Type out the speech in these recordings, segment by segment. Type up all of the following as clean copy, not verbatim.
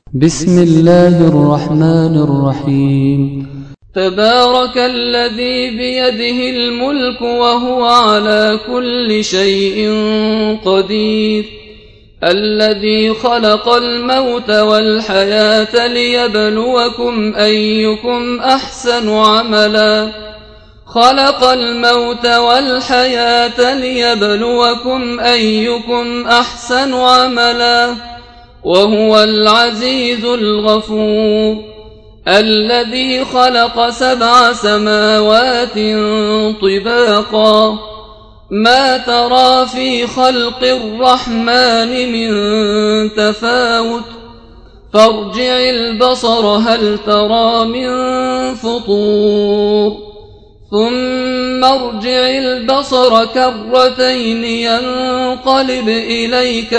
بسم الله الرحمن الرحيم. تبارك الذي بيده الملك وهو على كل شيء قدير، الذي خلق الموت والحياة ليبلوكم أيكم أحسن عملا وهو العزيز الغفور، الذي خلق 7 سماوات طباقا، ما ترى في خلق الرحمن من تفاوت، فارجع البصر هل ترى من فطور، ثم ارجع البصر كرتين ينقلب إليك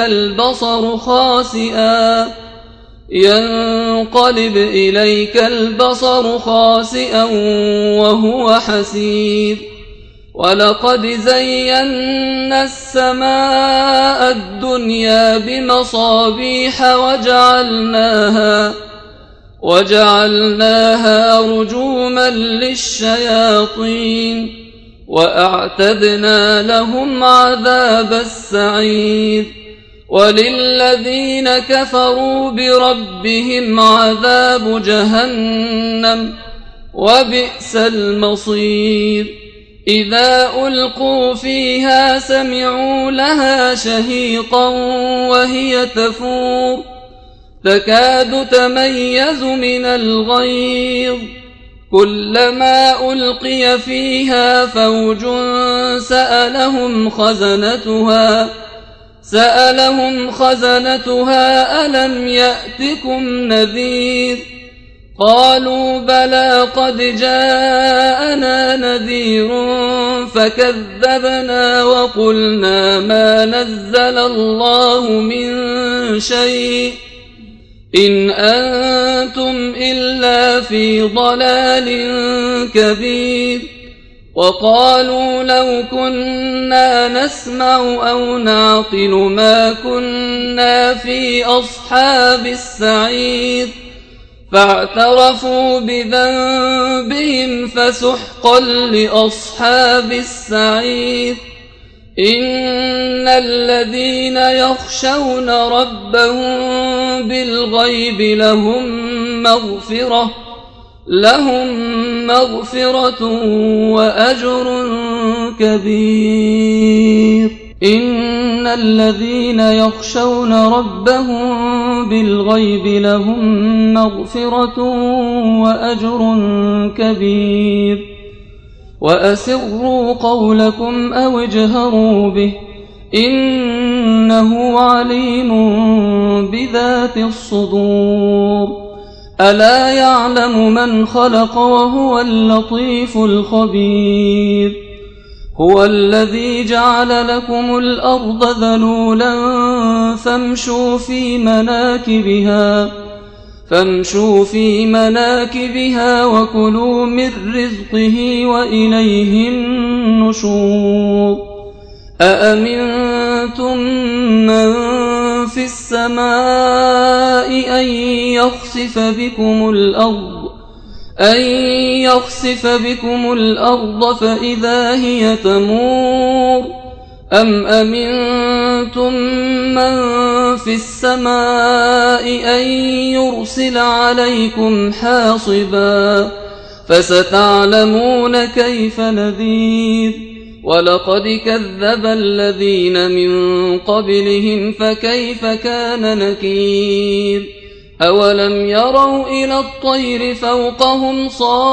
البصر خاسئا وهو حسير. ولقد زينا السماء الدنيا بمصابيح وجعلناها رجوما للشياطين، وأعتدنا لهم عذاب السعير. وللذين كفروا بربهم عذاب جهنم، وبئس المصير. إذا ألقوا فيها سمعوا لها شهيقا وهي تفور، تكاد تميز من الغيظ، كلما ألقي فيها فوج سألهم خزنتها ألم يأتكم نذير؟ قالوا بلى قد جاءنا نذير فكذبنا وقلنا ما نزل الله من شيء إن أنتم إلا في ضلال كبير. وقالوا لو كنا نسمع أو نعقل ما كنا في أصحاب السعير، فاعترفوا بذنبهم فسحقا لأصحاب السعير. إن الذين يخشون ربهم بالغيب لهم مغفرة وأجر كبير. إن الذين يخشون ربهم بالغيب لهم مغفرة وأجر كبير. وأسروا قولكم أو اجهروا به، إنه عليم بذات الصدور. ألا يعلم من خلق وهو اللطيف الخبير. هو الذي جعل لكم الأرض ذلولا فامشوا في مناكبها وكلوا من رزقه وإليه النشور. أأمنتم من في السماء أن يخسف بكم الأرض فإذا هي تمور، أم أمنتم من في السماء أن يرسل عليكم حاصبا، فستعلمون كيف نذير. ولقد كذب الذين من قبلهم فكيف كان نكير. أولم يروا إلى الطير فوقهم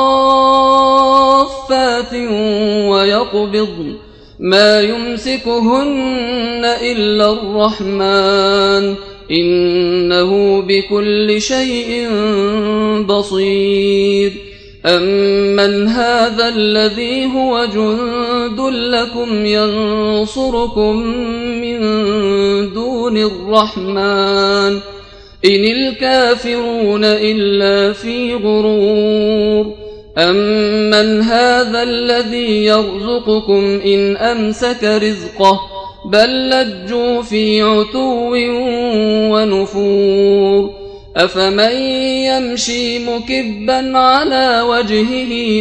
صافات ويقبضن ما يمسكهن إلا الرحمن إنه بكل شيء بصير. أمن هذا الذي هو جند لكم ينصركم من دون الرحمن إن الكافرون إلا في غرور. أمن هذا الذي يرزقكم إن أمسك رزقه بل لجوا في عتو ونفور. أفمن يمشي مكبا على وجهه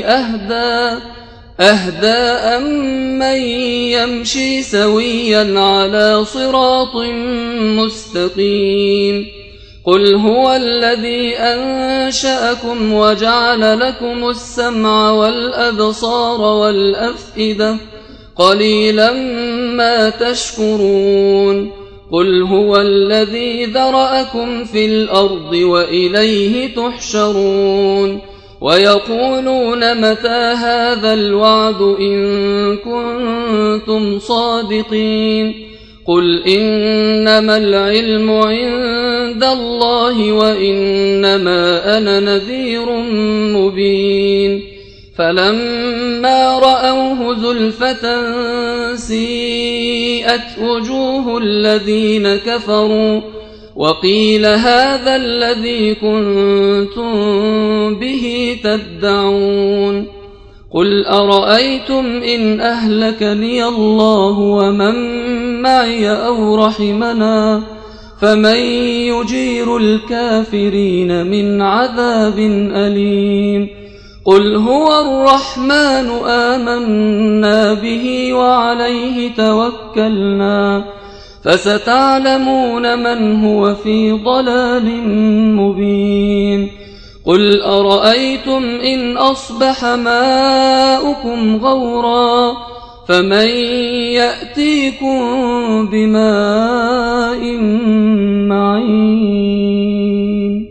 أهدى أمن يمشي سويا على صراط مستقيم قل هو الذي أنشأكم وجعل لكم السمع والأبصار والأفئدة قليلا ما تشكرون قل هو الذي ذرأكم في الأرض وإليه تحشرون ويقولون متى هذا الوعد إن كنتم صادقين قل إنما العلم عند الله وإنما أنا نذير مبين فلما رأوه زلفة سيئت وجوه الذين كفروا وقيل هذا الذي كنتم به تدعون قل أرأيتم إن أهلكني الله ومن معي أو رحمنا فمن يجير الكافرين من عذاب أليم قل هو الرحمن آمنا به وعليه توكلنا فستعلمون من هو في ضلال مبين قل أرأيتم إن أصبح ماؤكم غورا فمن يأتيكم بماء معين